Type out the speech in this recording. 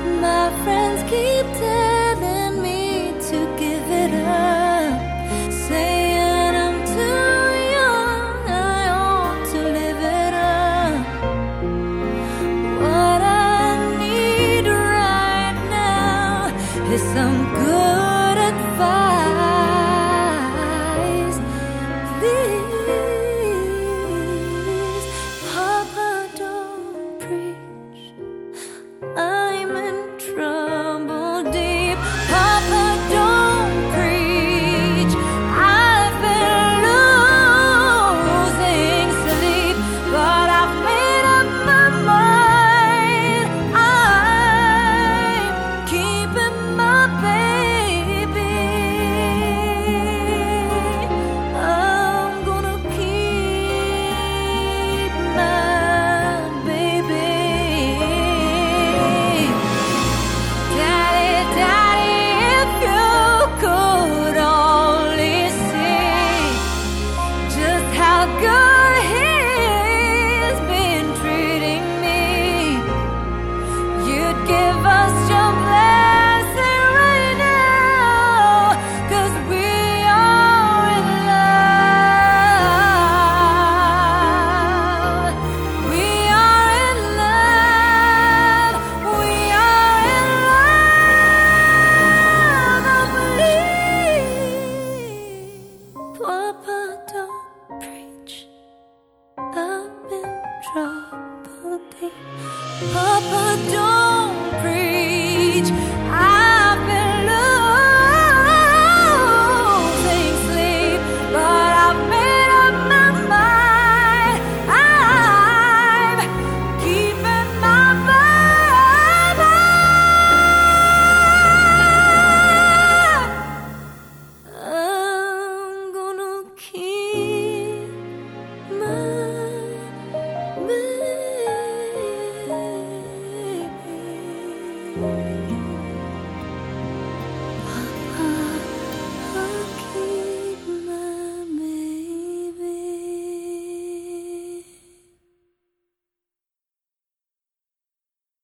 My friends keep telling me to give it up, saying I'm too young, I ought to live it up. What I need right now is some good advice. Please, Papa, don't preach. I'm in trouble deep. Papa, don't preach. I've been losing sleep, but I've made up my mind. I'm keeping my baby. I'm gonna keep my baby. Daddy, Daddy, if you could only see just how good he's been treating me, you'd give us your blessing right now, 'cause we are in love. We are in love. We are in love. I believe. Papa, don't preach. I'm in trouble deep. Papa, don't preach. I've been losing sleep, but I've made up my mind. I'm keeping my baby. I'm gonna keep my baby.